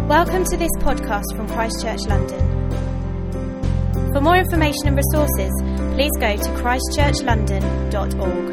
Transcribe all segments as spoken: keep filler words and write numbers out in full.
Welcome to this podcast from Christ Church London. For more information and resources, please go to christ church london dot org.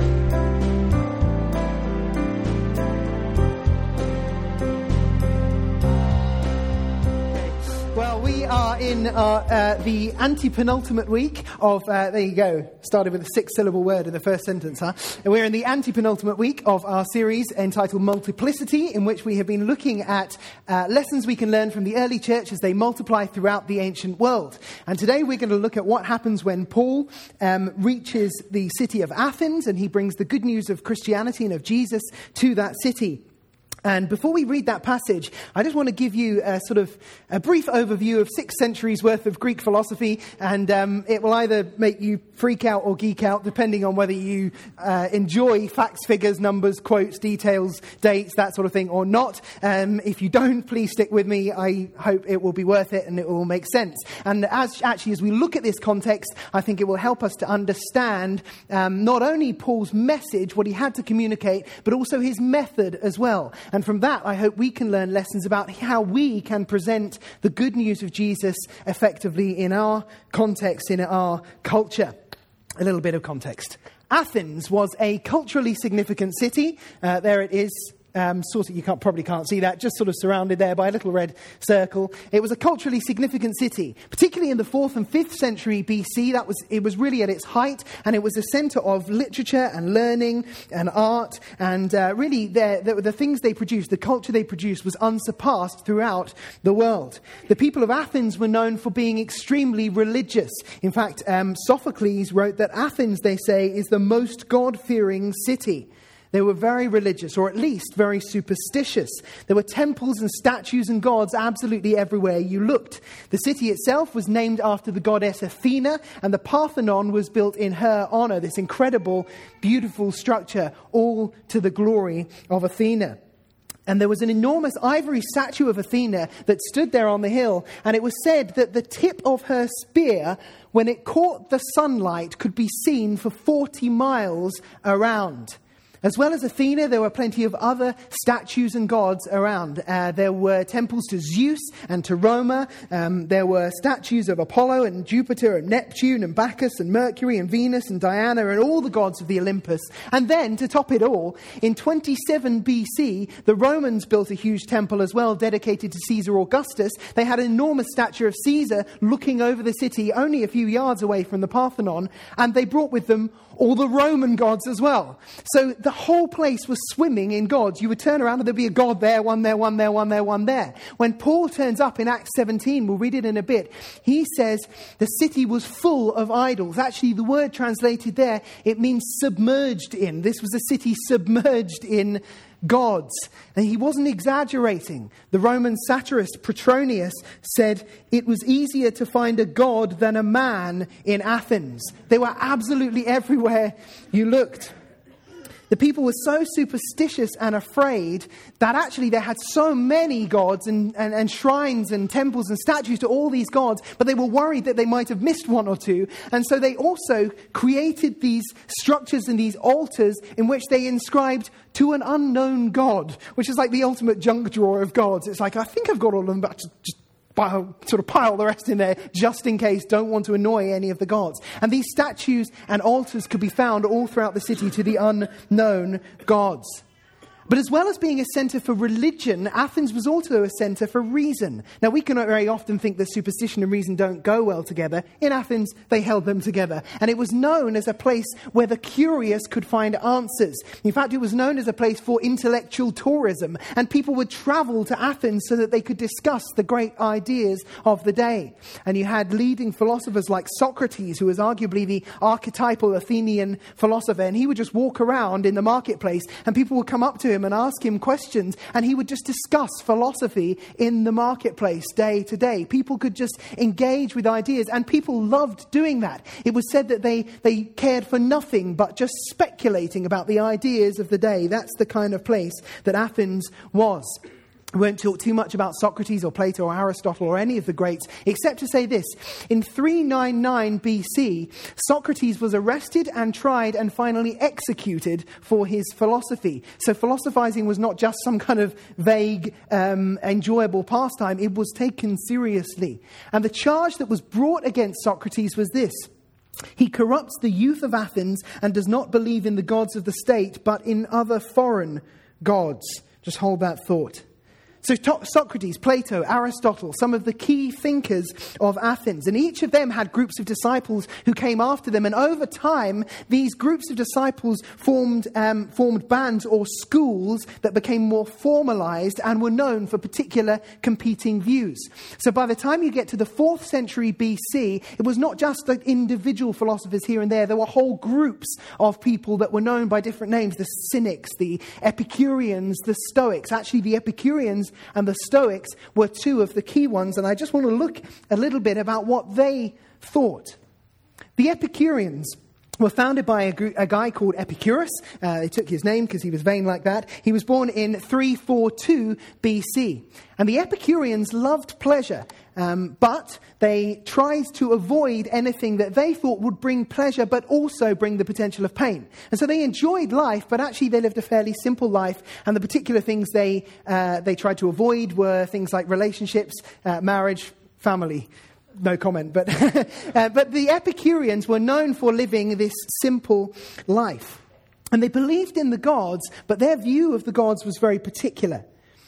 Well, we are in our, uh, the anti-penultimate week of, uh, there you go, started with a six-syllable word in the first sentence, huh? And we're in the anti-penultimate week of our series entitled Multiplicity, in which we have been looking at uh, lessons we can learn from the early church as they multiply throughout the ancient world. And today we're going to look at what happens when Paul um, reaches the city of Athens, and he brings the good news of Christianity and of Jesus to that city. And before we read that passage, I just want to give you a sort of a brief overview of six centuries worth of Greek philosophy, and um, it will either make you freak out or geek out, depending on whether you uh, enjoy facts, figures, numbers, quotes, details, dates, that sort of thing, or not. Um, if you don't, please stick with me. I hope it will be worth it and it will make sense. And as actually, as we look at this context, I think it will help us to understand um, not only Paul's message, what he had to communicate, but also his method as well. And from that, I hope we can learn lessons about how we can present the good news of Jesus effectively in our context, in our culture. A little bit of context. Athens was a culturally significant city. Uh, there it is. Um, sort of, you can't, probably can't see that, just sort of surrounded there by a little red circle. It was a culturally significant city, particularly in the fourth and fifth century B C. That was, it was really at its height, and it was a centre of literature and learning and art, and uh, really the, the, the things they produced, the culture they produced was unsurpassed throughout the world. The people of Athens were known for being extremely religious. In fact, um, Sophocles wrote that Athens, they say, is the most God-fearing city. They were very religious, or at least very superstitious. There were temples and statues and gods absolutely everywhere you looked. The city itself was named after the goddess Athena, and the Parthenon was built in her honor, this incredible, beautiful structure, all to the glory of Athena. And there was an enormous ivory statue of Athena that stood there on the hill, and it was said that the tip of her spear, when it caught the sunlight, could be seen for forty miles around. As well as Athena, there were plenty of other statues and gods around. Uh, there were temples to Zeus and to Roma. Um, there were statues of Apollo and Jupiter and Neptune and Bacchus and Mercury and Venus and Diana and all the gods of the Olympus. And then, to top it all, in twenty-seven B C, the Romans built a huge temple as well, dedicated to Caesar Augustus. They had an enormous statue of Caesar looking over the city, only a few yards away from the Parthenon, and they brought with them all the Roman gods as well. So the whole place was swimming in gods. You would turn around and there'd be a god there, one there, one there, one there, one there. When Paul turns up in Acts seventeen, we'll read it in a bit, he says the city was full of idols. Actually, the word translated there, it means submerged in. This was a city submerged in gods. And he wasn't exaggerating. The Roman satirist Petronius said it was easier to find a god than a man in Athens. They were absolutely everywhere you looked. The people were so superstitious and afraid that actually they had so many gods and, and, and shrines and temples and statues to all these gods, but they were worried that they might have missed one or two. And so they also created these structures and these altars in which they inscribed to an unknown god, which is like the ultimate junk drawer of gods. It's like, I think I've got all of them, but just Pile, sort of pile the rest in there just in case, don't want to annoy any of the gods. And these statues and altars could be found all throughout the city to the unknown gods. But as well as being a centre for religion, Athens was also a centre for reason. Now, we can very often think that superstition and reason don't go well together. In Athens, they held them together. And it was known as a place where the curious could find answers. In fact, it was known as a place for intellectual tourism. And people would travel to Athens so that they could discuss the great ideas of the day. And you had leading philosophers like Socrates, who was arguably the archetypal Athenian philosopher. And he would just walk around in the marketplace and people would come up to him and ask him questions, and he would just discuss philosophy in the marketplace day to day. People could just engage with ideas, and people loved doing that. It was said that they, they cared for nothing but just speculating about the ideas of the day. That's the kind of place that Athens was. We won't talk too much about Socrates or Plato or Aristotle or any of the greats, except to say this. In three ninety-nine B C, Socrates was arrested and tried and finally executed for his philosophy. So philosophizing was not just some kind of vague, um, enjoyable pastime. It was taken seriously. And the charge that was brought against Socrates was this. He corrupts the youth of Athens and does not believe in the gods of the state, but in other foreign gods. Just hold that thought. So Socrates, Plato, Aristotle, some of the key thinkers of Athens, and each of them had groups of disciples who came after them. And over time, these groups of disciples formed um, formed bands or schools that became more formalized and were known for particular competing views. So by the time you get to the fourth century B C, it was not just like individual philosophers here and there. There were whole groups of people that were known by different names: the Cynics, the Epicureans, the Stoics. Actually, the Epicureans and the Stoics were two of the key ones, and I just want to look a little bit about what they thought. The Epicureans were founded by a, group, a guy called Epicurus. Uh, they took his name because he was vain like that. He was born in three forty-two B C. And the Epicureans loved pleasure, um, but they tried to avoid anything that they thought would bring pleasure, but also bring the potential of pain. And so they enjoyed life, but actually they lived a fairly simple life. And the particular things they uh, they tried to avoid were things like relationships, uh, marriage, family. No comment, but uh, but the Epicureans were known for living this simple life. And they believed in the gods, but their view of the gods was very particular.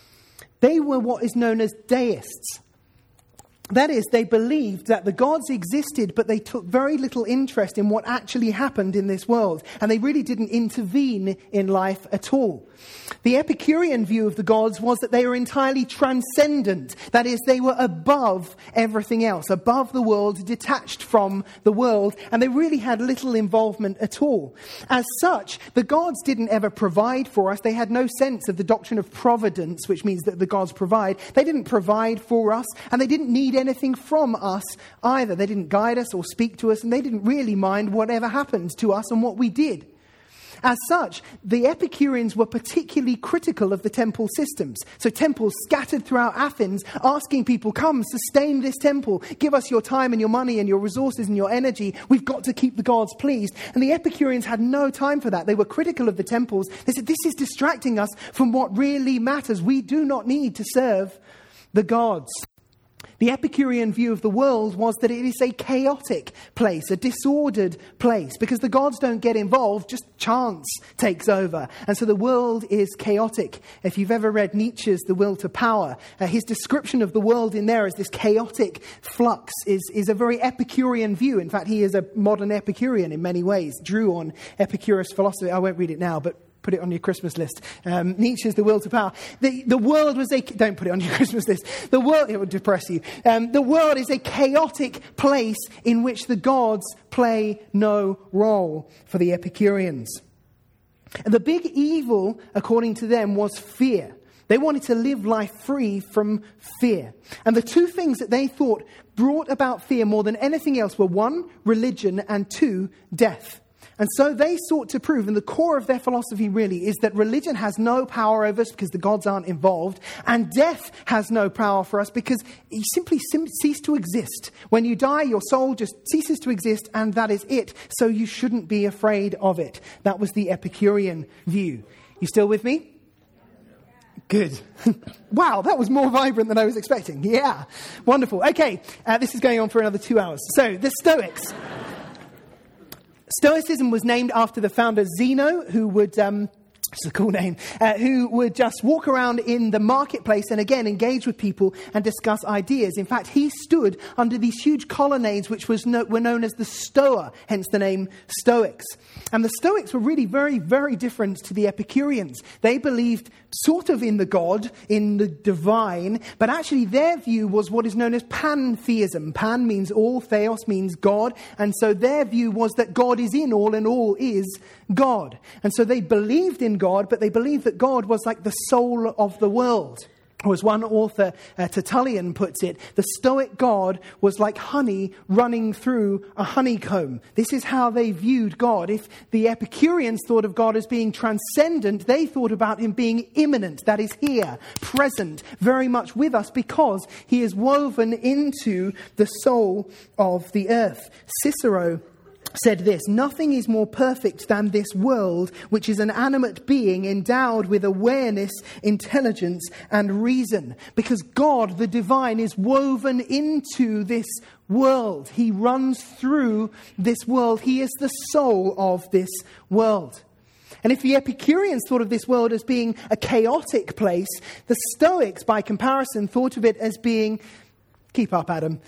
They were what is known as deists. That is, they believed that the gods existed, but they took very little interest in what actually happened in this world. And they really didn't intervene in life at all. The Epicurean view of the gods was that they were entirely transcendent. That is, they were above everything else, above the world, detached from the world. And they really had little involvement at all. As such, the gods didn't ever provide for us. They had no sense of the doctrine of providence, which means that the gods provide. They didn't provide for us, and they didn't need anything from us either. They didn't guide us or speak to us, and they didn't really mind whatever happened to us and what we did. As such, the Epicureans were particularly critical of the temple systems. So temples scattered throughout Athens, asking people, come, sustain this temple. Give us your time and your money and your resources and your energy. We've got to keep the gods pleased. And the Epicureans had no time for that. They were critical of the temples. They said, this is distracting us from what really matters. We do not need to serve the gods. The Epicurean view of the world was that it is a chaotic place, a disordered place, because the gods don't get involved, just chance takes over. And so the world is chaotic. If you've ever read Nietzsche's The Will to Power, uh, his description of the world in there as this chaotic flux is, is a very Epicurean view. In fact, he is a modern Epicurean in many ways, drew on Epicurus' philosophy. I won't read it now, but put it on your Christmas list. Um, Nietzsche's The Will to Power. The, the world was a... Don't put it on your Christmas list. The world... It would depress you. Um, the world is a chaotic place in which the gods play no role for the Epicureans. And the big evil, according to them, was fear. They wanted to live life free from fear. And the two things that they thought brought about fear more than anything else were, one, religion, and two, death. And so they sought to prove, and the core of their philosophy really is that religion has no power over us because the gods aren't involved, and death has no power for us because you simply sim- cease to exist. When you die, your soul just ceases to exist, and that is it. So you shouldn't be afraid of it. That was the Epicurean view. You still with me? Good. Wow, that was more vibrant than I was expecting. Yeah, wonderful. Okay, uh, this is going on for another two hours. So, the Stoics. Stoicism was named after the founder Zeno, who would... Um, It's a cool name, uh, who would just walk around in the marketplace and again engage with people and discuss ideas. In fact, he stood under these huge colonnades which was no, were known as the Stoa, hence the name Stoics. And the Stoics were really very, very different to the Epicureans. They believed sort of in the God, in the divine, but actually their view was what is known as pantheism. Pan means all, theos means God, and so their view was that God is in all and all is God. And so they believed in God, but they believed that God was like the soul of the world, Or as one author, uh, Tertullian, puts it, the Stoic God was like honey running through a honeycomb. This is how they viewed God. If the Epicureans thought of God as being transcendent, they thought about him being immanent, that is here, present, very much with us, because he is woven into the soul of the earth. Cicero said this: nothing is more perfect than this world, which is an animate being endowed with awareness, intelligence, and reason. Because God, the divine, is woven into this world. He runs through this world. He is the soul of this world. And if the Epicureans thought of this world as being a chaotic place, the Stoics, by comparison, thought of it as being, keep up, Adam,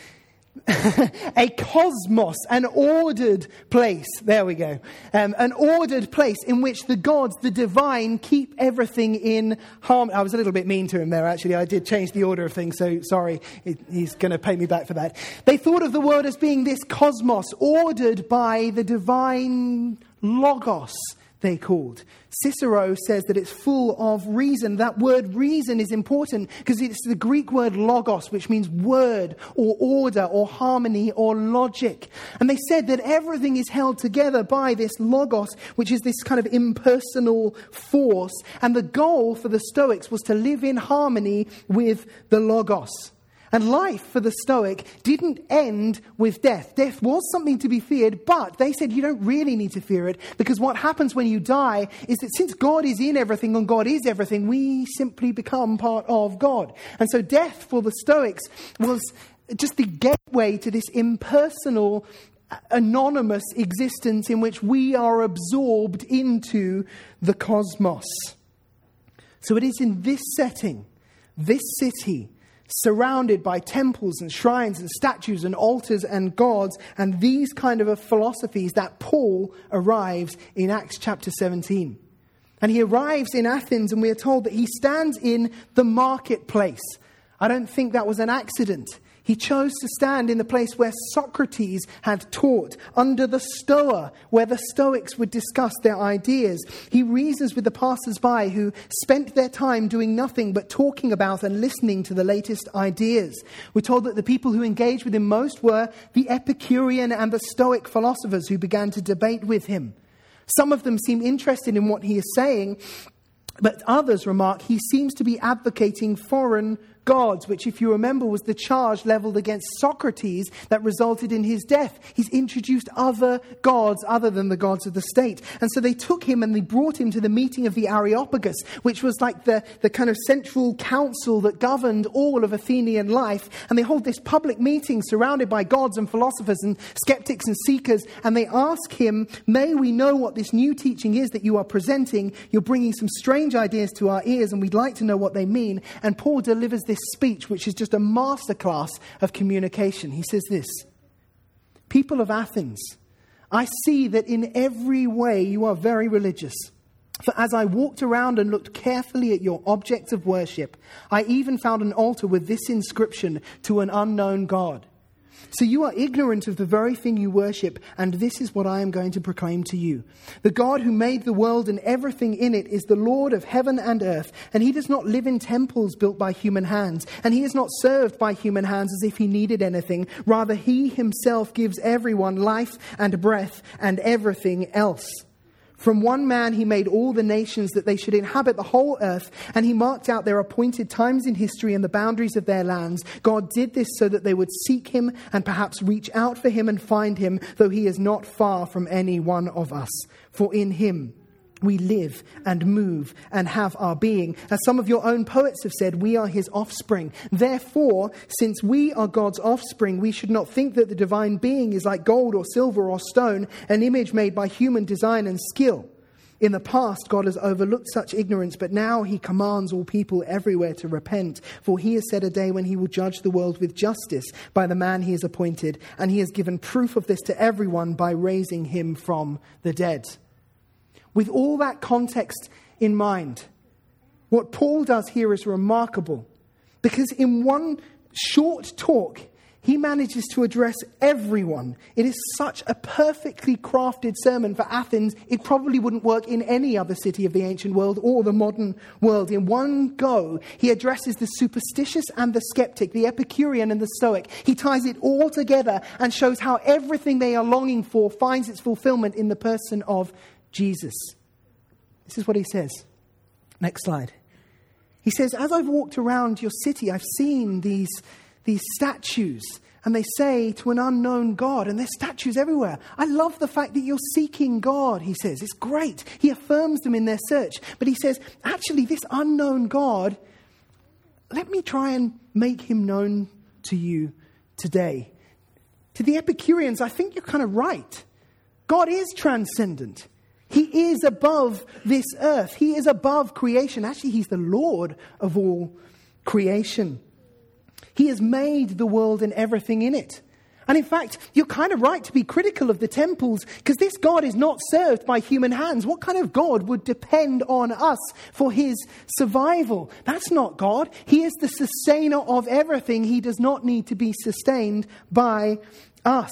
a cosmos, an ordered place. There we go. Um, an ordered place in which the gods, the divine, keep everything in harmony. I was a little bit mean to him there, actually. I did change the order of things, so sorry. It, he's going to pay me back for that. They thought of the world as being this cosmos, ordered by the divine logos, they called. Cicero says that it's full of reason. That word reason is important because it's the Greek word logos, which means word or order or harmony or logic. And they said that everything is held together by this logos, which is this kind of impersonal force. And the goal for the Stoics was to live in harmony with the logos. And life for the Stoic didn't end with death. Death was something to be feared, but they said you don't really need to fear it, because what happens when you die is that since God is in everything and God is everything, we simply become part of God. And so death for the Stoics was just the gateway to this impersonal, anonymous existence in which we are absorbed into the cosmos. So it is in this setting, this city, surrounded by temples and shrines and statues and altars and gods and these kind of philosophies, that Paul arrives in Acts chapter seventeen. And he arrives in Athens, and we are told that he stands in the marketplace. I don't think that was an accident. He chose to stand in the place where Socrates had taught, under the Stoa, where the Stoics would discuss their ideas. He reasons with the passers-by who spent their time doing nothing but talking about and listening to the latest ideas. We're told that the people who engaged with him most were the Epicurean and the Stoic philosophers who began to debate with him. Some of them seem interested in what he is saying, but others remark he seems to be advocating foreign gods, which, if you remember, was the charge leveled against Socrates that resulted in his death. He's introduced other gods other than the gods of the state. And so they took him and they brought him to the meeting of the Areopagus, which was like the, the kind of central council that governed all of Athenian life. And they hold this public meeting surrounded by gods and philosophers and skeptics and seekers. And they ask him, may we know what this new teaching is that you are presenting? You're bringing some strange ideas to our ears, and we'd like to know what they mean. And Paul delivers this speech, which is just a masterclass of communication. He says this: people of Athens, I see that in every way you are very religious. For as I walked around and looked carefully at your objects of worship, I even found an altar with this inscription, to an unknown God. So you are ignorant of the very thing you worship, and this is what I am going to proclaim to you. The God who made the world and everything in it is the Lord of heaven and earth, and he does not live in temples built by human hands, and he is not served by human hands as if he needed anything. Rather, he himself gives everyone life and breath and everything else. From one man he made all the nations that they should inhabit the whole earth, and he marked out their appointed times in history and the boundaries of their lands. God did this so that they would seek him and perhaps reach out for him and find him, though he is not far from any one of us. For in him we live and move and have our being. As some of your own poets have said, we are his offspring. Therefore, since we are God's offspring, we should not think that the divine being is like gold or silver or stone, an image made by human design and skill. In the past, God has overlooked such ignorance, but now he commands all people everywhere to repent. For he has set a day when he will judge the world with justice by the man he has appointed, and he has given proof of this to everyone by raising him from the dead. With all that context in mind, what Paul does here is remarkable, because in one short talk, he manages to address everyone. It is such a perfectly crafted sermon for Athens. It probably wouldn't work in any other city of the ancient world or the modern world. In one go, he addresses the superstitious and the skeptic, the Epicurean and the Stoic. He ties it all together and shows how everything they are longing for finds its fulfillment in the person of Jesus. This is what he says. Next slide. He says, as I've walked around your city, I've seen these These statues, and they say to an unknown God, and there's statues everywhere. I love the fact that you're seeking God, he says. It's great. He affirms them in their search. But he says, actually, this unknown God, let me try and make him known to you today. To the Epicureans, I think you're kind of right. God is transcendent. He is above this earth. He is above creation. Actually, he's the Lord of all creation. He has made the world and everything in it. And in fact, you're kind of right to be critical of the temples, because this God is not served by human hands. What kind of God would depend on us for his survival? That's not God. He is the sustainer of everything. He does not need to be sustained by us.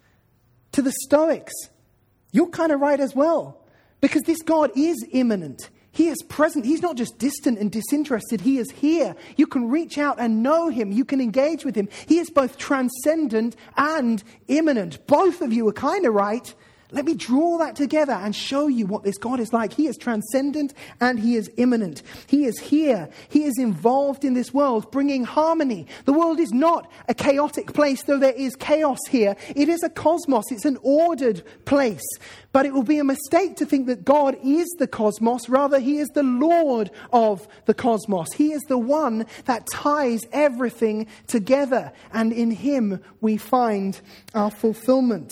To the Stoics, you're kind of right as well, because this God is immanent. He is present. He's not just distant and disinterested. He is here. You can reach out and know him. You can engage with him. He is both transcendent and immanent. Both of you are kind of right. Let me draw that together and show you what this God is like. He is transcendent and he is immanent. He is here. He is involved in this world, bringing harmony. The world is not a chaotic place, though there is chaos here. It is a cosmos. It's an ordered place. But it will be a mistake to think that God is the cosmos. Rather, he is the Lord of the cosmos. He is the one that ties everything together. And in him we find our fulfillment.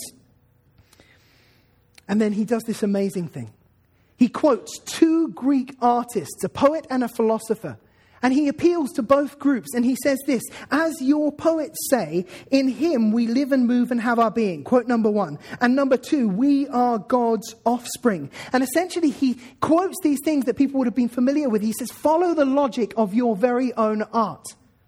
And then he does this amazing thing. He quotes two Greek artists, a poet and a philosopher. And he appeals to both groups. And he says this, as your poets say, in him we live and move and have our being. Quote number one. And number two, we are God's offspring. And essentially he quotes these things that people would have been familiar with. He says, follow the logic of your very own art.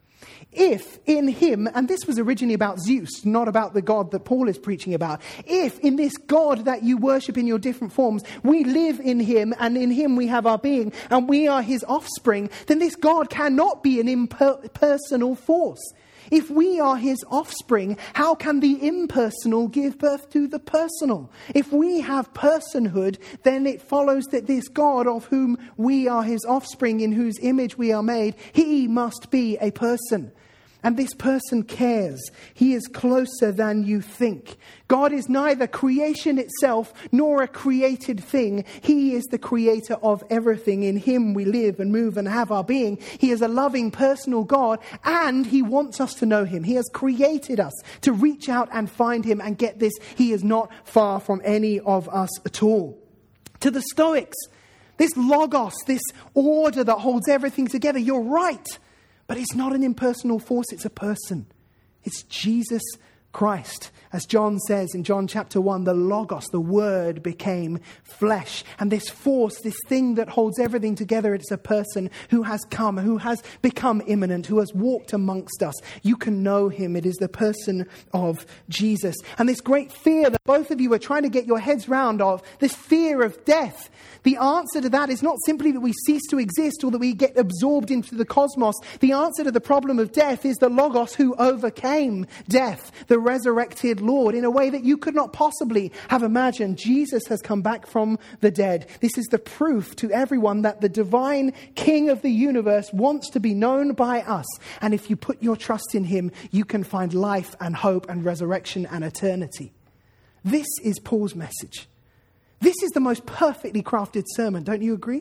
If in him, and this was originally about Zeus, not about the God that Paul is preaching about. If in this God that you worship in your different forms, we live in him and in him we have our being and we are his offspring, then this God cannot be an impersonal force. If we are his offspring, how can the impersonal give birth to the personal? If we have personhood, then it follows that this God of whom we are his offspring, in whose image we are made, he must be a person. And this person cares. He is closer than you think. God is neither creation itself nor a created thing. He is the creator of everything. In him we live and move and have our being. He is a loving, personal God, and he wants us to know him. He has created us to reach out and find him. And get this, he is not far from any of us at all. To the Stoics, this logos, this order that holds everything together, you're right. But it's not an impersonal force, it's a person. It's Jesus Christ. As John says in John chapter one, the Logos, the Word, became flesh. And this force, this thing that holds everything together, it's a person who has come, who has become immanent, who has walked amongst us. You can know him. It is the person of Jesus. And this great fear that both of you are trying to get your heads round of, this fear of death, the answer to that is not simply that we cease to exist or that we get absorbed into the cosmos. The answer to the problem of death is the Logos who overcame death, the resurrected Lord, in a way that you could not possibly have imagined. Jesus has come back from the dead. This is the proof to everyone that the divine King of the universe wants to be known by us. And if you put your trust in him, you can find life and hope and resurrection and eternity. This is Paul's message. This is the most perfectly crafted sermon, don't you agree?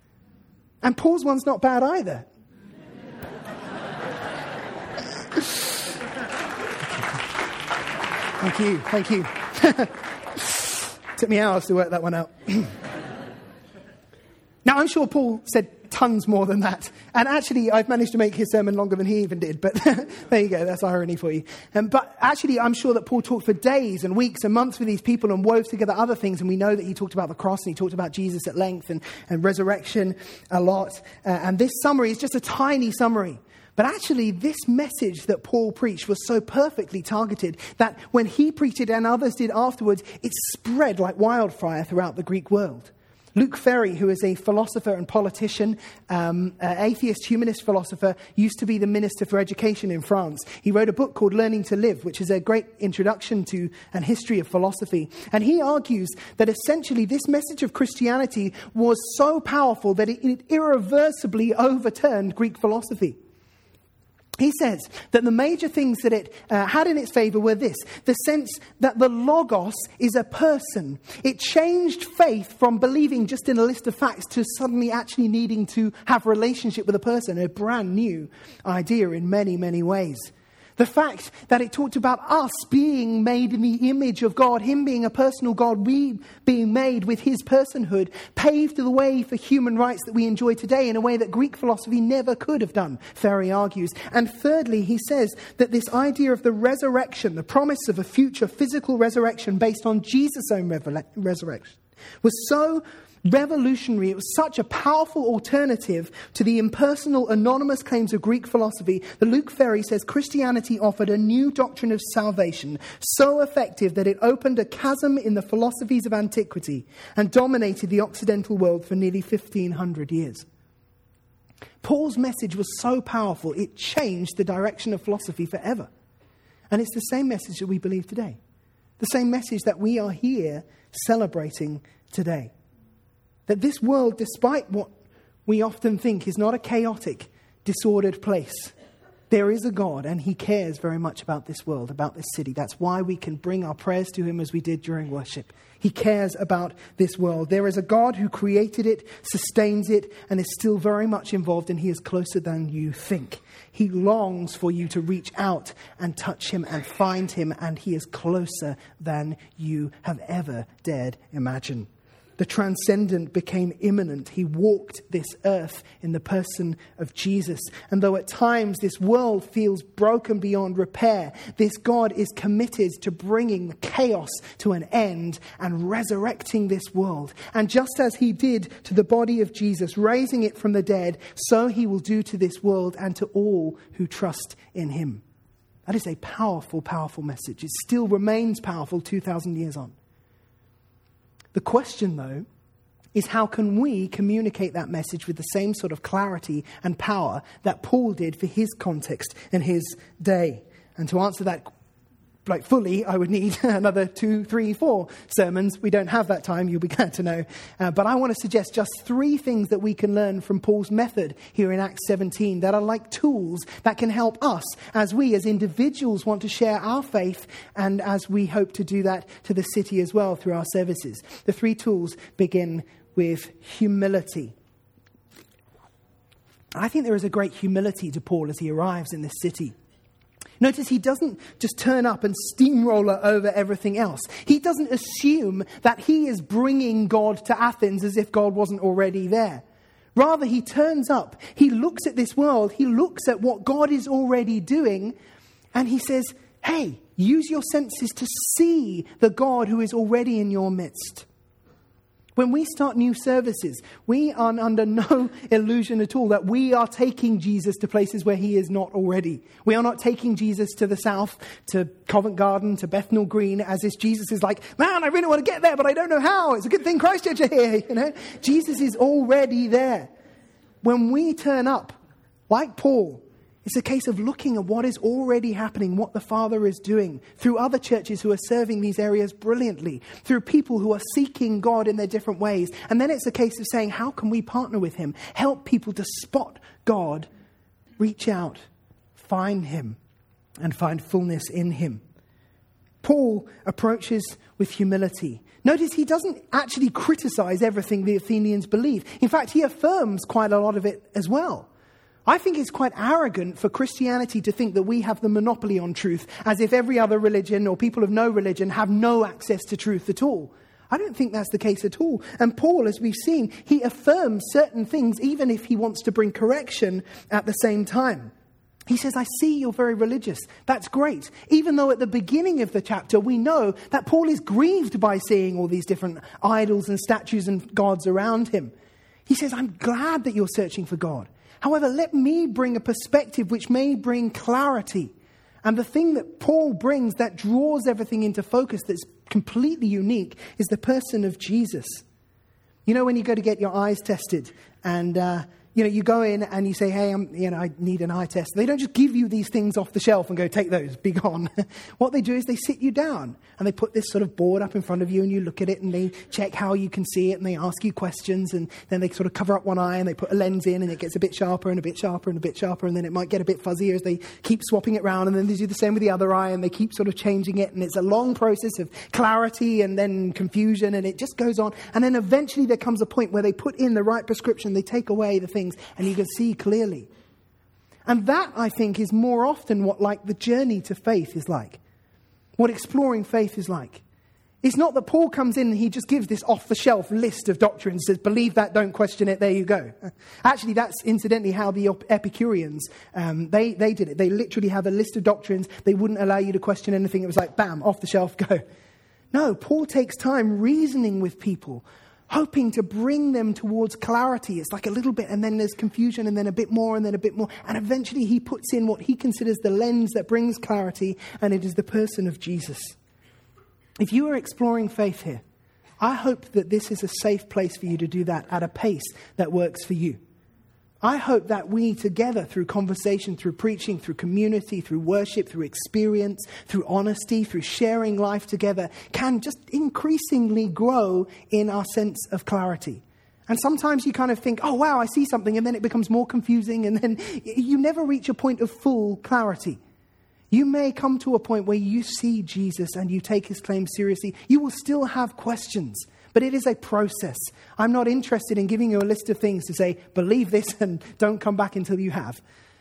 And Paul's one's not bad either. Thank you, thank you. Took me hours to work that one out. Now, I'm sure Paul said tons more than that. And actually, I've managed to make his sermon longer than he even did. But there you go, that's irony for you. Um, but actually, I'm sure that Paul talked for days and weeks and months with these people and wove together other things. And we know that he talked about the cross and he talked about Jesus at length and, and resurrection a lot. Uh, and this summary is just a tiny summary. But actually, this message that Paul preached was so perfectly targeted that when he preached it and others did afterwards, it spread like wildfire throughout the Greek world. Luke Ferry, who is a philosopher and politician, um, uh, atheist humanist philosopher, used to be the Minister for Education in France. He wrote a book called Learning to Live, which is a great introduction to and history of philosophy. And he argues that essentially this message of Christianity was so powerful that it, it irreversibly overturned Greek philosophy. He says that the major things that it uh, had in its favour were this: the sense that the Logos is a person. It changed faith from believing just in a list of facts to suddenly actually needing to have a relationship with a person, a brand new idea in many, many ways. The fact that it talked about us being made in the image of God, him being a personal God, we being made with his personhood, paved the way for human rights that we enjoy today in a way that Greek philosophy never could have done, Ferry argues. And thirdly, he says that this idea of the resurrection, the promise of a future physical resurrection based on Jesus' own revela- resurrection, was so revolutionary. It was such a powerful alternative to the impersonal, anonymous claims of Greek philosophy that Luke Ferry says Christianity offered a new doctrine of salvation so effective that it opened a chasm in the philosophies of antiquity and dominated the Occidental world for nearly fifteen hundred years. Paul's message was so powerful, it changed the direction of philosophy forever. And it's the same message that we believe today. The same message that we are here celebrating today. That this world, despite what we often think, is not a chaotic, disordered place. There is a God, and he cares very much about this world, about this city. That's why we can bring our prayers to him as we did during worship. He cares about this world. There is a God who created it, sustains it, and is still very much involved, and he is closer than you think. He longs for you to reach out and touch him and find him, and he is closer than you have ever dared imagine. The transcendent became immanent. He walked this earth in the person of Jesus. And though at times this world feels broken beyond repair, this God is committed to bringing chaos to an end and resurrecting this world. And just as he did to the body of Jesus, raising it from the dead, so he will do to this world and to all who trust in him. That is a powerful, powerful message. It still remains powerful two thousand years on. The question, though, is how can we communicate that message with the same sort of clarity and power that Paul did for his context and his day? And to answer that like fully, I would need another two, three, four sermons. We don't have that time, you'll be glad to know. Uh, but I want to suggest just three things that we can learn from Paul's method here in Acts seventeen that are like tools that can help us as we as individuals want to share our faith and as we hope to do that to the city as well through our services. The three tools begin with humility. I think there is a great humility to Paul as he arrives in this city. Notice he doesn't just turn up and steamroller over everything else. He doesn't assume that he is bringing God to Athens as if God wasn't already there. Rather, he turns up, he looks at this world, he looks at what God is already doing, and he says, hey, use your senses to see the God who is already in your midst. When we start new services, we are under no illusion at all that we are taking Jesus to places where he is not already. We are not taking Jesus to the south, to Covent Garden, to Bethnal Green, as if Jesus is like, man, I really want to get there, but I don't know how. It's a good thing Christchurch are here, you know. Jesus is already there. When we turn up, like Paul, it's a case of looking at what is already happening, what the Father is doing, through other churches who are serving these areas brilliantly, through people who are seeking God in their different ways. And then it's a case of saying, how can we partner with him? Help people to spot God, reach out, find him, and find fullness in him. Paul approaches with humility. Notice he doesn't actually criticize everything the Athenians believe. In fact, he affirms quite a lot of it as well. I think it's quite arrogant for Christianity to think that we have the monopoly on truth, as if every other religion or people of no religion have no access to truth at all. I don't think that's the case at all. And Paul, as we've seen, he affirms certain things even if he wants to bring correction at the same time. He says, I see you're very religious. That's great. Even though at the beginning of the chapter we know that Paul is grieved by seeing all these different idols and statues and gods around him. He says, I'm glad that you're searching for God. However, let me bring a perspective which may bring clarity. And the thing that Paul brings that draws everything into focus that's completely unique is the person of Jesus. You know, when you go to get your eyes tested and, uh, you know, you go in and you say, hey, I'm, you know, I need an eye test. They don't just give you these things off the shelf and go, take those, be gone. What they do is they sit you down and they put this sort of board up in front of you and you look at it and they check how you can see it and they ask you questions and then they sort of cover up one eye and they put a lens in and it gets a bit sharper and a bit sharper and a bit sharper and then it might get a bit fuzzier as they keep swapping it around and then they do the same with the other eye and they keep sort of changing it and it's a long process of clarity and then confusion and it just goes on. And then eventually there comes a point where they put in the right prescription, they take away the things and you can see clearly. And that, I think, is more often what like the journey to faith is like. What exploring faith is like. It's not that Paul comes in and he just gives this off-the-shelf list of doctrines, says, believe that, don't question it, there you go. Actually, that's incidentally how the Epicureans, um, they, they did it. They literally have a list of doctrines. They wouldn't allow you to question anything. It was like, bam, off the shelf, go. No, Paul takes time reasoning with people, hoping to bring them towards clarity. It's like a little bit, and then there's confusion, and then a bit more, and then a bit more. And eventually he puts in what he considers the lens that brings clarity, and it is the person of Jesus. If you are exploring faith here, I hope that this is a safe place for you to do that at a pace that works for you. I hope that we together, through conversation, through preaching, through community, through worship, through experience, through honesty, through sharing life together, can just increasingly grow in our sense of clarity. And sometimes you kind of think, oh, wow, I see something, and then it becomes more confusing, and then you never reach a point of full clarity. You may come to a point where you see Jesus and you take his claims seriously. You will still have questions. But it is a process. I'm not interested in giving you a list of things to say, believe this and don't come back until you have.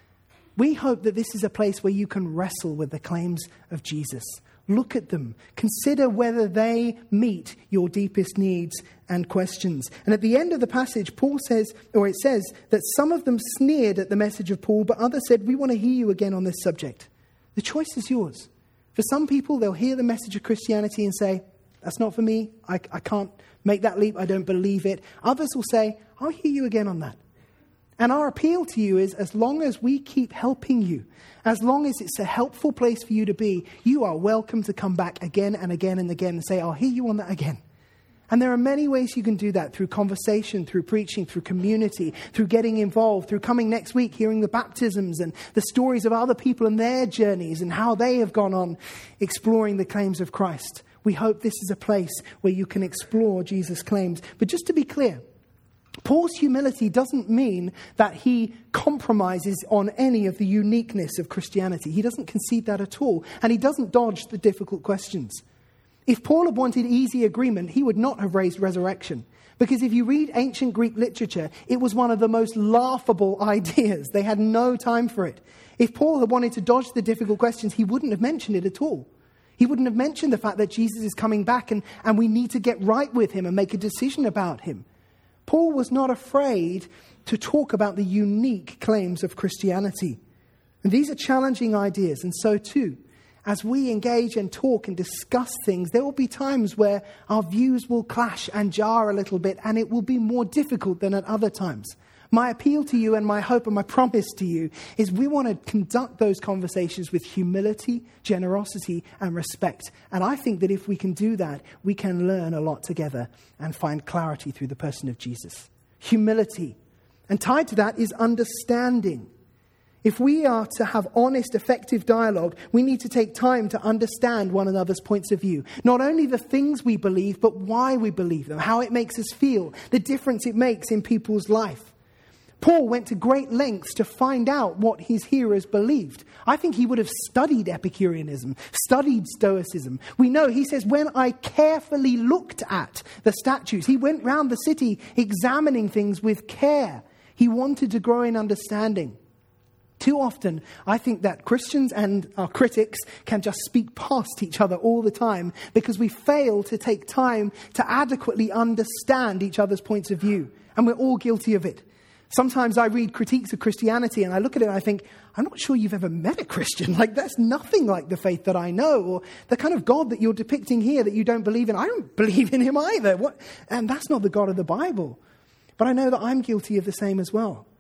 We hope that this is a place where you can wrestle with the claims of Jesus. Look at them. Consider whether they meet your deepest needs and questions. And at the end of the passage, Paul says, or it says, that some of them sneered at the message of Paul, but others said, we want to hear you again on this subject. The choice is yours. For some people, they'll hear the message of Christianity and say, that's not for me. I, I can't make that leap. I don't believe it. Others will say, I'll hear you again on that. And our appeal to you is, as long as we keep helping you, as long as it's a helpful place for you to be, you are welcome to come back again and again and again and say, I'll hear you on that again. And there are many ways you can do that, through conversation, through preaching, through community, through getting involved, through coming next week, hearing the baptisms and the stories of other people and their journeys and how they have gone on exploring the claims of Christ. We hope this is a place where you can explore Jesus' claims. But just to be clear, Paul's humility doesn't mean that he compromises on any of the uniqueness of Christianity. He doesn't concede that at all. And he doesn't dodge the difficult questions. If Paul had wanted easy agreement, he would not have raised resurrection. Because if you read ancient Greek literature, it was one of the most laughable ideas. They had no time for it. If Paul had wanted to dodge the difficult questions, he wouldn't have mentioned it at all. He wouldn't have mentioned the fact that Jesus is coming back and, and we need to get right with him and make a decision about him. Paul was not afraid to talk about the unique claims of Christianity. And these are challenging ideas, and so too, as we engage and talk and discuss things, there will be times where our views will clash and jar a little bit, and it will be more difficult than at other times. My appeal to you and my hope and my promise to you is we want to conduct those conversations with humility, generosity, and respect. And I think that if we can do that, we can learn a lot together and find clarity through the person of Jesus. Humility. And tied to that is understanding. If we are to have honest, effective dialogue, we need to take time to understand one another's points of view. Not only the things we believe, but why we believe them, how it makes us feel, the difference it makes in people's life. Paul went to great lengths to find out what his hearers believed. I think he would have studied Epicureanism, studied Stoicism. We know, he says, when I carefully looked at the statues, he went round the city examining things with care. He wanted to grow in understanding. Too often, I think that Christians and our critics can just speak past each other all the time because we fail to take time to adequately understand each other's points of view. And we're all guilty of it. Sometimes I read critiques of Christianity and I look at it and I think, I'm not sure you've ever met a Christian. Like, that's nothing like the faith that I know. Or the kind of God that you're depicting here that you don't believe in, I don't believe in him either. What? And that's not the God of the Bible. But I know that I'm guilty of the same as well.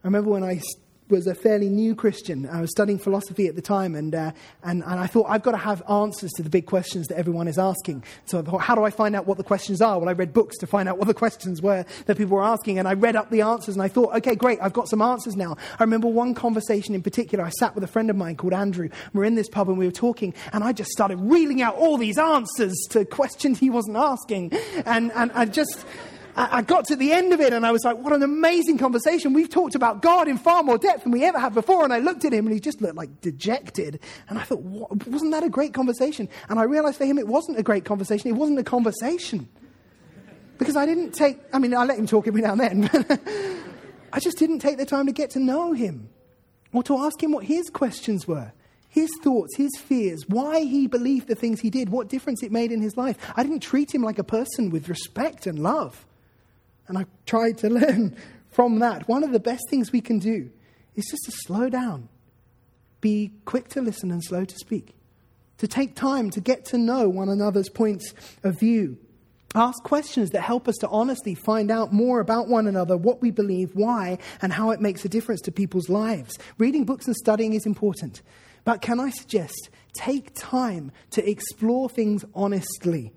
I remember when I was a fairly new Christian. I was studying philosophy at the time, and, uh, and and I thought, I've got to have answers to the big questions that everyone is asking. So I thought, how do I find out what the questions are? Well, I read books to find out what the questions were that people were asking, and I read up the answers, and I thought, okay, great, I've got some answers now. I remember one conversation in particular. I sat with a friend of mine called Andrew. We were in this pub, and we were talking, and I just started reeling out all these answers to questions he wasn't asking. And, and I just... I got to the end of it and I was like, what an amazing conversation. We've talked about God in far more depth than we ever have before. And I looked at him and he just looked like dejected. And I thought, what? Wasn't that a great conversation? And I realized for him it wasn't a great conversation. It wasn't a conversation. Because I didn't take, I mean, I let him talk every now and then. I just didn't take the time to get to know him or to ask him what his questions were. His thoughts, his fears, why he believed the things he did, what difference it made in his life. I didn't treat him like a person with respect and love. And I tried to learn from that. One of the best things we can do is just to slow down. Be quick to listen and slow to speak. To take time to get to know one another's points of view. Ask questions that help us to honestly find out more about one another, what we believe, why, and how it makes a difference to people's lives. Reading books and studying is important. But can I suggest, take time to explore things honestly.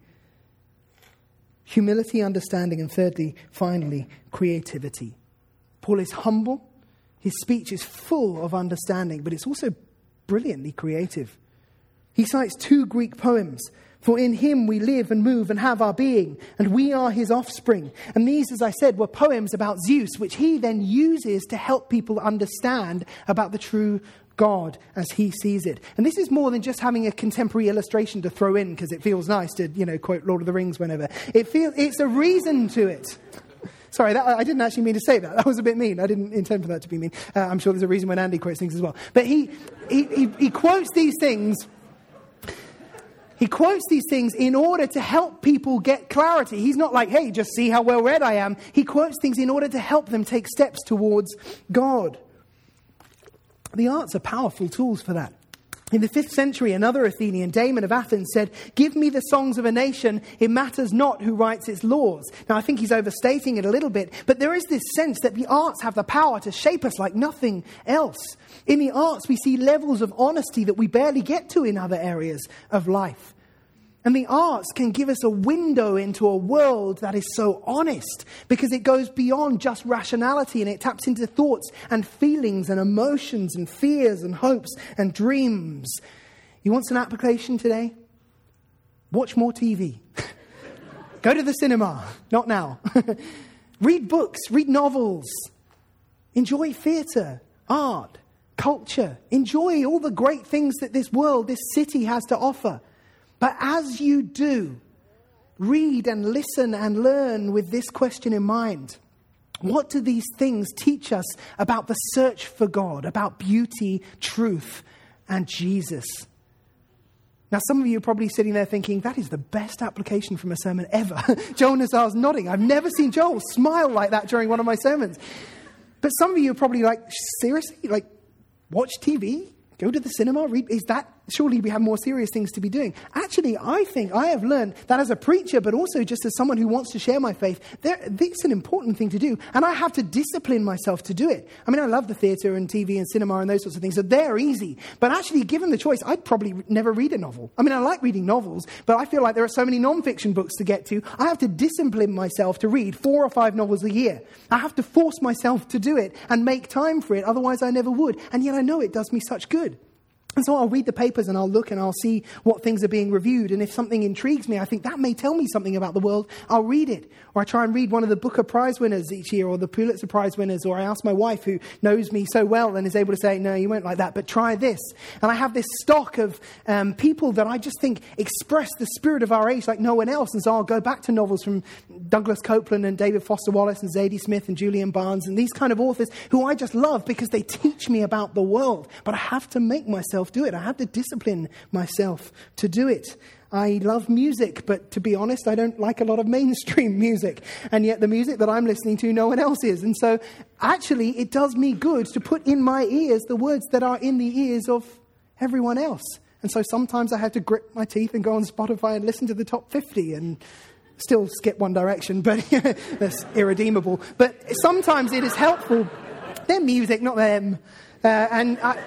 Humility, understanding, and thirdly, finally, creativity. Paul is humble. His speech is full of understanding, but it's also brilliantly creative. He cites two Greek poems. For in him we live and move and have our being, and we are his offspring. And these, as I said, were poems about Zeus, which he then uses to help people understand about the true God as he sees it. And this is more than just having a contemporary illustration to throw in because it feels nice to, you know, quote Lord of the Rings whenever. It feels, it's a reason to it. Sorry, that, I didn't actually mean to say that. That was a bit mean. I didn't intend for that to be mean. Uh, I'm sure there's a reason when Andy quotes things as well. But he, he, he, he quotes these things... He quotes these things in order to help people get clarity. He's not like, hey, just see how well read I am. He quotes things in order to help them take steps towards God. The arts are powerful tools for that. In the fifth century, another Athenian, Damon of Athens, said, give me the songs of a nation, it matters not who writes its laws. Now, I think he's overstating it a little bit, but there is this sense that the arts have the power to shape us like nothing else. In the arts, we see levels of honesty that we barely get to in other areas of life. And the arts can give us a window into a world that is so honest because it goes beyond just rationality and it taps into thoughts and feelings and emotions and fears and hopes and dreams. You want some application today? Watch more T V. Go to the cinema. Not now. Read books. Read novels. Enjoy theatre, art, culture. Enjoy all the great things that this world, this city has to offer. But as you do, read and listen and learn with this question in mind. What do these things teach us about the search for God, about beauty, truth, and Jesus? Now, some of you are probably sitting there thinking, that is the best application from a sermon ever. Joel Nazar's nodding. I've never seen Joel smile like that during one of my sermons. But some of you are probably like, seriously? Like, watch T V? Go to the cinema? Read? Is that, surely we have more serious things to be doing. Actually, I think I have learned that as a preacher, but also just as someone who wants to share my faith, there, this is an important thing to do. And I have to discipline myself to do it. I mean, I love the theatre and T V and cinema and those sorts of things, so they're easy. But actually, given the choice, I'd probably never read a novel. I mean, I like reading novels, but I feel like there are so many non-fiction books to get to. I have to discipline myself to read four or five novels a year. I have to force myself to do it and make time for it. Otherwise, I never would. And yet I know it does me such good. And so I'll read the papers and I'll look and I'll see what things are being reviewed. And if something intrigues me, I think that may tell me something about the world, I'll read it. Or I try and read one of the Booker Prize winners each year or the Pulitzer Prize winners. Or I ask my wife, who knows me so well and is able to say, no, you won't like that, but try this. And I have this stock of um, people that I just think express the spirit of our age like no one else. And so I'll go back to novels from Douglas Copeland and David Foster Wallace and Zadie Smith and Julian Barnes and these kind of authors who I just love because they teach me about the world. But I have to make myself do it. I have to discipline myself to do it. I love music, but to be honest, I don't like a lot of mainstream music. And yet the music that I'm listening to, no one else is. And so actually it does me good to put in my ears the words that are in the ears of everyone else. And so sometimes I have to grit my teeth and go on Spotify and listen to the top fifty and still skip One Direction, but that's irredeemable. But sometimes it is helpful Their music, not them. Uh, and I...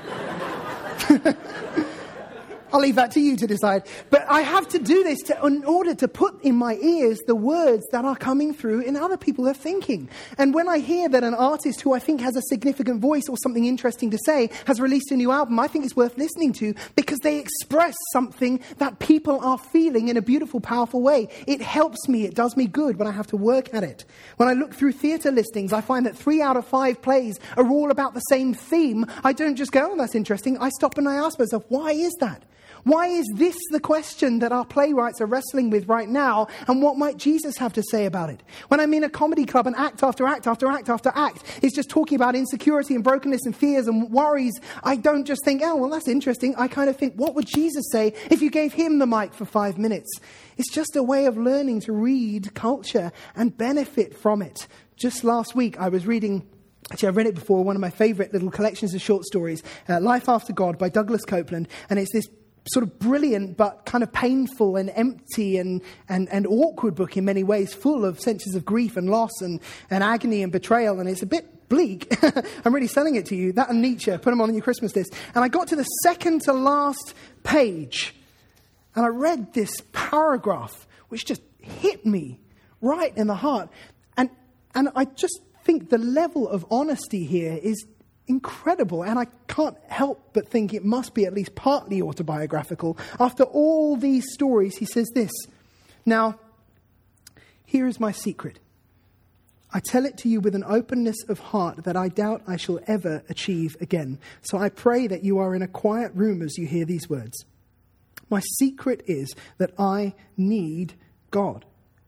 I'll leave that to you to decide. But I have to do this to, in order to put in my ears the words that are coming through in other people are thinking. And when I hear that an artist who I think has a significant voice or something interesting to say has released a new album, I think it's worth listening to because they express something that people are feeling in a beautiful, powerful way. It helps me. It does me good when I have to work at it. When I look through theatre listings, I find that three out of five plays are all about the same theme. I don't just go, oh, that's interesting. I stop and I ask myself, why is that? Why is this the question that our playwrights are wrestling with right now? And what might Jesus have to say about it? When I'm in a comedy club and act after act after act after act is just talking about insecurity and brokenness and fears and worries, I don't just think, oh, well, that's interesting. I kind of think, what would Jesus say if you gave him the mic for five minutes? It's just a way of learning to read culture and benefit from it. Just last week, I was reading... Actually, I've read it before, one of my favourite little collections of short stories, uh, Life After God by Douglas Copeland. And it's this sort of brilliant but kind of painful and empty and, and, and awkward book in many ways, full of senses of grief and loss and, and agony and betrayal. And it's a bit bleak. I'm really selling it to you. That and Nietzsche, put them on your Christmas list. And I got to the second to last page and I read this paragraph which just hit me right in the heart. And and I just think the level of honesty here is incredible, and I can't help but think it must be at least partly autobiographical. After all these stories, he says this, "Now, here is my secret. I tell it to you with an openness of heart that I doubt I shall ever achieve again. So I pray that you are in a quiet room as you hear these words. My secret is that I need God.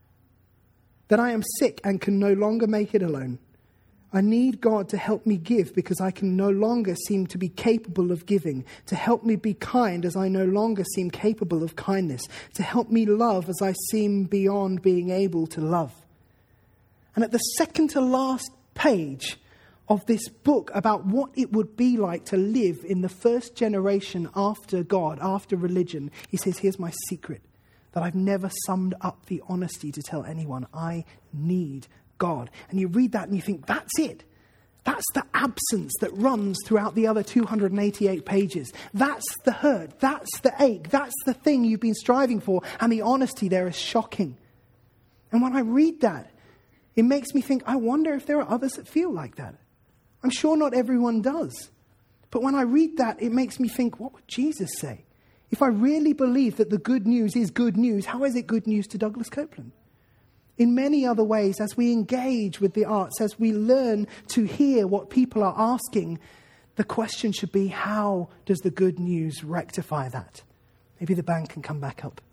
That I am sick and can no longer make it alone. I need God to help me give because I can no longer seem to be capable of giving, to help me be kind as I no longer seem capable of kindness, to help me love as I seem beyond being able to love." And at the second to last page of this book about what it would be like to live in the first generation after God, after religion, he says, here's my secret, that I've never summed up the honesty to tell anyone. I need God. And you read that and you think, that's it. That's the absence that runs throughout the other two hundred eighty-eight pages. That's the hurt. That's the ache. That's the thing you've been striving for. And the honesty there is shocking. And when I read that, it makes me think, I wonder if there are others that feel like that. I'm sure not everyone does. But when I read that, it makes me think, what would Jesus say? If I really believe that the good news is good news, how is it good news to Douglas Copeland? In many other ways, as we engage with the arts, as we learn to hear what people are asking, the question should be, how does the good news rectify that? Maybe the band can come back up.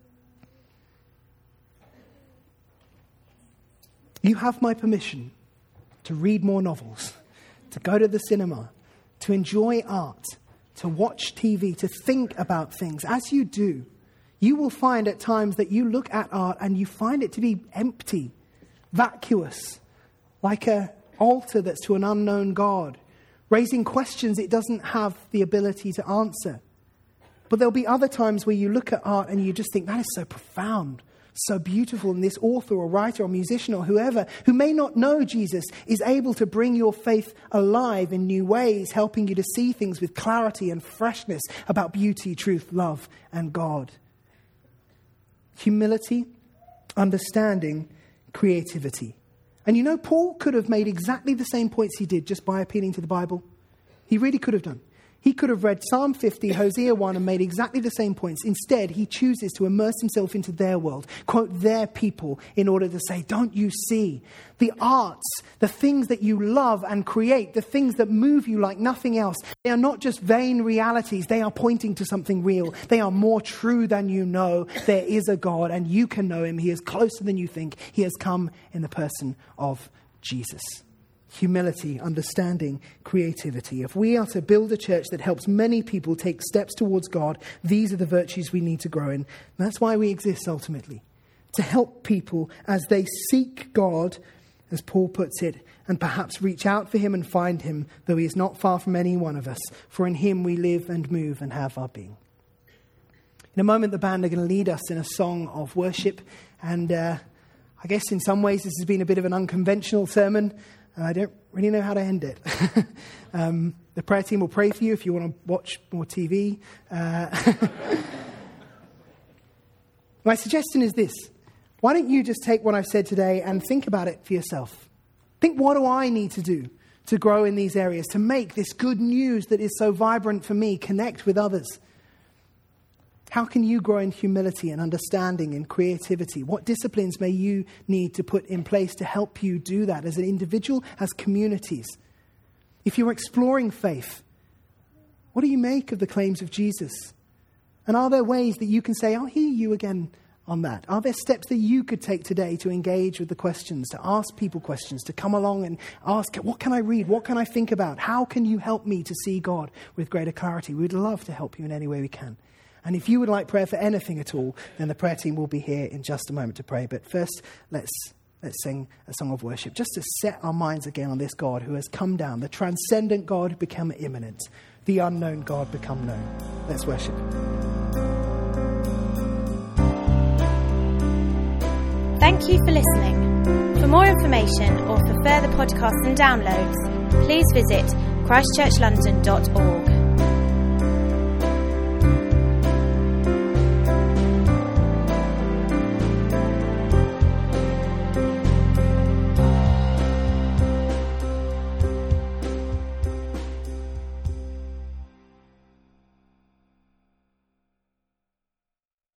You have my permission to read more novels, to go to the cinema, to enjoy art, to watch T V, to think about things. As you do, you will find at times that you look at art and you find it to be empty, vacuous, like an altar that's to an unknown God, raising questions it doesn't have the ability to answer. But there'll be other times where you look at art and you just think, that is so profound, so beautiful, and this author or writer or musician or whoever who may not know Jesus is able to bring your faith alive in new ways, helping you to see things with clarity and freshness about beauty, truth, love, and God. Humility, understanding, creativity. And you know, Paul could have made exactly the same points he did just by appealing to the Bible. He really could have done. He could have read Psalm fifty, Hosea one, and made exactly the same points. Instead, he chooses to immerse himself into their world, quote their people, in order to say, don't you see? The arts, the things that you love and create, the things that move you like nothing else, they are not just vain realities. They are pointing to something real. They are more true than you know. There is a God, and you can know him. He is closer than you think. He has come in the person of Jesus. Humility, understanding, creativity. If we are to build a church that helps many people take steps towards God, these are the virtues we need to grow in. And that's why we exist ultimately. To help people as they seek God, as Paul puts it, and perhaps reach out for him and find him, though he is not far from any one of us. For in him we live and move and have our being. In a moment, the band are going to lead us in a song of worship. And uh, I guess in some ways this has been a bit of an unconventional sermon. and I don't really know how to end it. um, the prayer team will pray for you if you want to watch more T V. Uh, my suggestion is this. Why don't you just take what I've said today and think about it for yourself? Think, what do I need to do to grow in these areas, to make this good news that is so vibrant for me connect with others? How can you grow in humility and understanding and creativity? What disciplines may you need to put in place to help you do that as an individual, as communities? If you're exploring faith, what do you make of the claims of Jesus? And are there ways that you can say, I'll hear you again on that? Are there steps that you could take today to engage with the questions, to ask people questions, to come along and ask, what can I read? What can I think about? How can you help me to see God with greater clarity? We'd love to help you in any way we can. And if you would like prayer for anything at all, then the prayer team will be here in just a moment to pray. But first, let's let's sing a song of worship, just to set our minds again on this God who has come down, the transcendent God become immanent, the unknown God become known. Let's worship. Thank you for listening. For more information or for further podcasts and downloads, please visit christchurch london dot org.